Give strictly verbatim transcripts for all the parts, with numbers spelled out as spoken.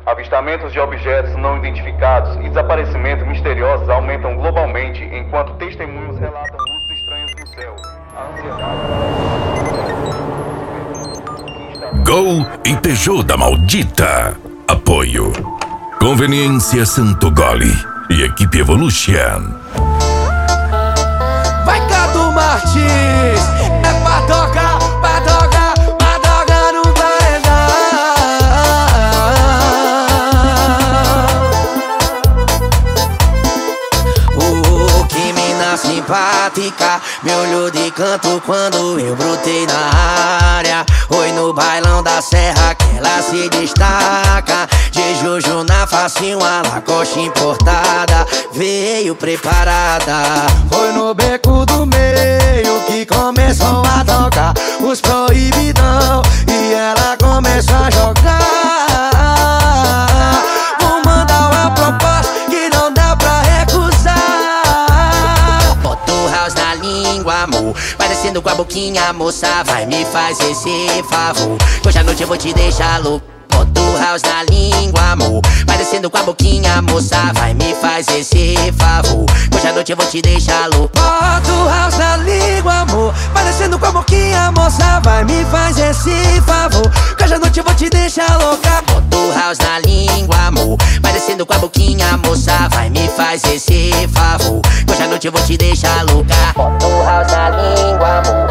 Avistamentos de objetos não identificados e desaparecimentos misteriosos aumentam globalmente, enquanto testemunhos relatam luzes estranhas no céu. A ansiedade... Gol e Peugeot da Maldita. Apoio Conveniência Santo Gole e Equipe Evolution. Vai, Cadu Martins, é pra tocar, pra tocar, pra tocar no paredão. Oh, que mina simpática, me olhou de canto quando eu brotei na área. Oi, no bailão da serra que ela se destaca. De Juju na face, uma Lacoste importada, veio preparada. Foi no beco do meio que começou a tocar os proibidão e ela começou a jogar. Vou mandar uma proposta que não dá pra recusar. Bota o house na língua, amor, parecendo com a boquinha, moça, vai me fazer esse favor. Hoje à noite eu vou te deixar louco. Bota o house na língua, amor, parecendo com a boquinha, moça, vai me fazer esse favor. Hoje à noite eu vou te deixar louco. Bota o house na língua, amor, parecendo com a boquinha, moça, vai me fazer esse favor. Hoje à noite eu vou te deixar louca. Bota o house na língua, amor, parecendo com a boquinha, moça, vai me fazer esse favor. Hoje à noite eu vou te deixar louca. Bota o house na língua, amor,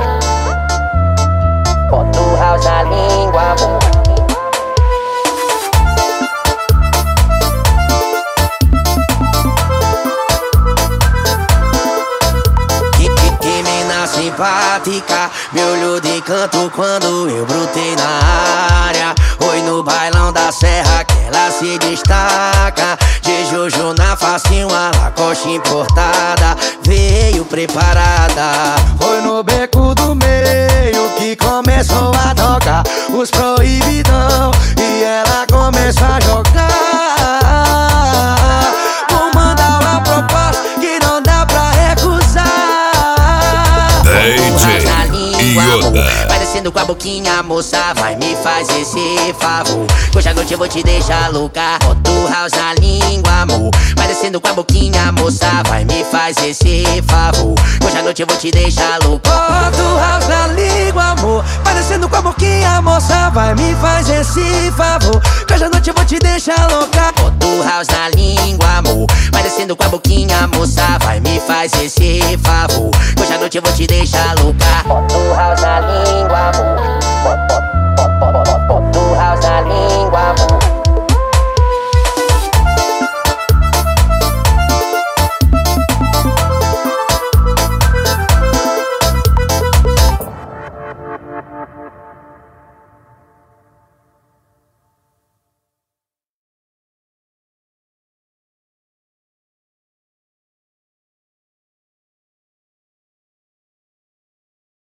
bota o house na língua, amor. Simpática, me olhou de canto quando eu brotei na área. Oi, no bailão da serra que ela se destaca. De Juju na face, uma Lacoste importada, veio preparada. Foi no beco do meio que começou a tocar os proibidão e ela começou a jogar. Vou mandar uma proposta que não dá pra recusar. D J Yoda, parecendo com a boquinha, moça, vai me fazer esse favor. Hoje à noite eu vou te deixar louca. Bota o house na língua, amor, parecendo com a boquinha, moça, vai me fazer esse favor. Hoje à noite eu vou te deixar louca. Bota o house na língua, amor, parecendo com a boquinha, moça, vai me fazer esse favor. Hoje à noite eu vou te deixar louca. Bota o house na língua, amor, parecendo com a boquinha, moça, vai me fazer esse favor. Hoje à noite eu vou te deixar louca. Bota o house na língua, amor.